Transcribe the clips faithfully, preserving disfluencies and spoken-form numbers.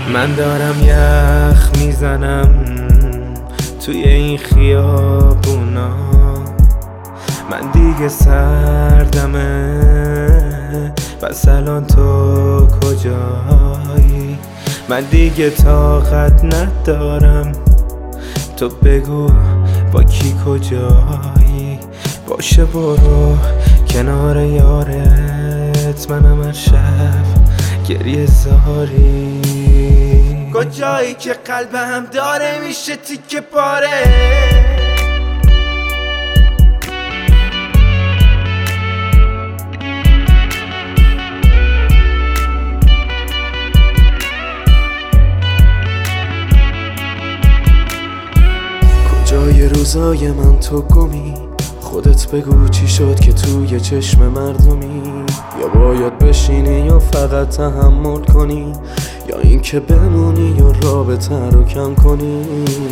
من دارم یخ میزنم توی این خیابونا، من دیگه سردمه. پس الان تو کجایی؟ من دیگه طاقت ندارم، تو بگو با کی کجایی؟ باشه برو کنار یارت، منم هر شب گریه زاری. کجایی که قلبم داره میشه تیکه پاره؟ کجای روزای من تو گمی؟ خودت بگو چی شد که توی چشم مردمی؟ یا باید بشینی یا فقط تحمل کنی، یا اینکه بمونی یا رابطه رو کم کنی؟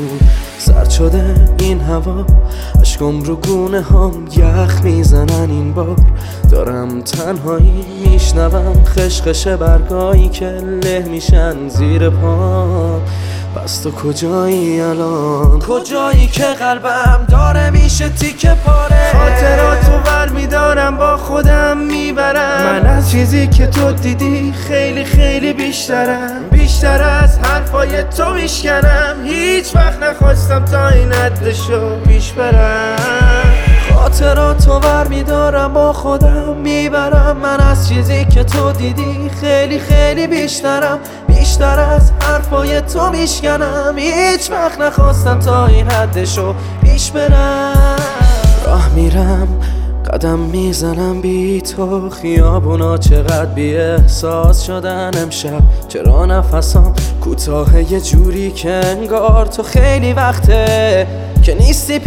سرد شده این هوا، اشکم رو گونه هم یخ میزنن این بار. دارم تنهایی میشنوم خشخش برگایی که له میشن زیر پا. پس تو کجایی الان؟ کجایی که قلبم داره میشه تیکه پاره؟ خاطراتو ور میدارم با خودم میبرم، من از چیزی که تو دیدی خیلی خیلی بیشترم. بیشتر از حرفای تو میشکنم، هیچ وقت نخواستم تا این حدشو پیش برم. خاطراتو ور میدارم با خودم میبرم، من از چیزی که تو دیدی خیلی خیلی بیشترم. بیشتر از حرفای تو میشکنم، هیچ وقت نخواستم تا این حدشو پیش برم. راه میرم قدم میزنم بی تو، خیابونا چقدر بی احساس شدن امشب. چرا نفسام کوتاه یه جوری که انگار تو خیلی وقته که نیستی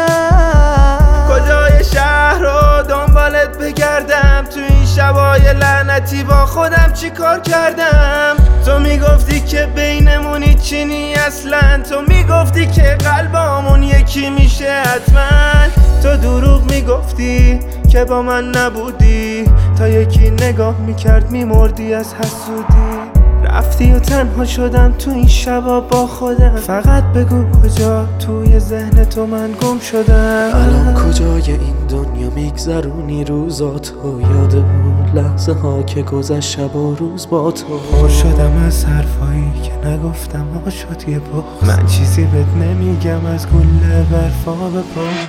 پیشم. کجای شهر رو دنبالت بگردم؟ تو این شبای لعنتی با خودم چی کار کردم؟ تو میگفتی که بینمونی چینی اصلا، تو میگفتی که قلبامون یکی میشه حتما. تو دروغ میگفتی که با من نبودی، تا یکی نگاه میکرد میمردی از حسودی. رفتی و تنها شدم تو این شبا با خودم، فقط بگو کجا توی ذهن تو من گم شدم. الان کجای این دنیا میگذرونی روزاتو؟ یاد اون لحظه ها که گذشت شب و روز با تو. خور شدم از حرفایی که نگفتم، ها شد یه بغض. من چیزی بهت نمیگم از گله برفا بپرس.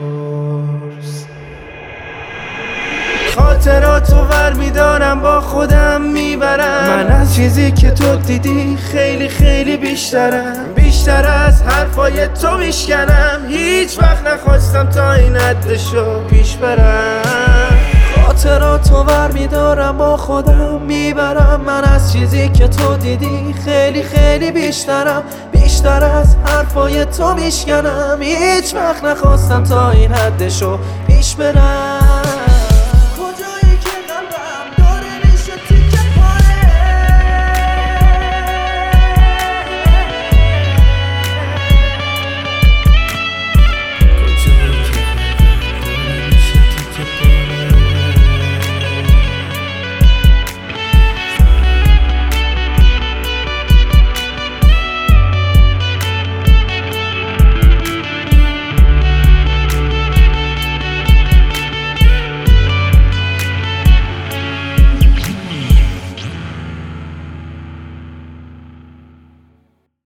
خاطراتو ور میدارم با خودم میبرم، من از چیزی که تو دیدی خیلی خیلی بیشترم. بیشتر از حرفای تو میشکنم، هیچ وقت نخواستم تا این حدشو پیش برم. خاطراتو ور میدارم با خودم میبرم، من از چیزی که تو دیدی خیلی خیلی بیشترم. بیشتر از حرفای تو میشکنم، هیچ وقت نخواستم تا این حدشو پیش برم.